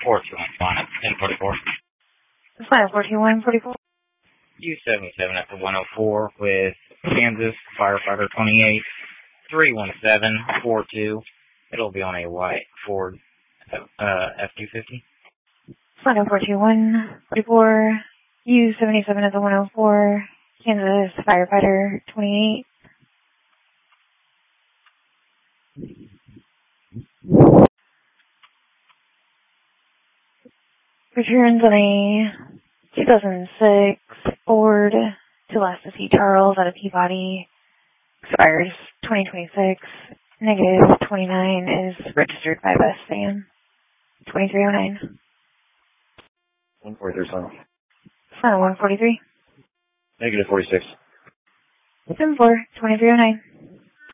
421 at 1044. Flight 42144. U-77 at the 104 with Kansas Firefighter 28, 31742. It'll be on a white Ford F-250. Flight 42144. U-77 at the 104. Kansas Firefighter 28. Returns on a 2006 Ford Celestis E. Charles out of Peabody. Expires 2026. Negative 29 is registered by bus van. 2309. 143, final. Final 143. Negative 46. 74, 2309.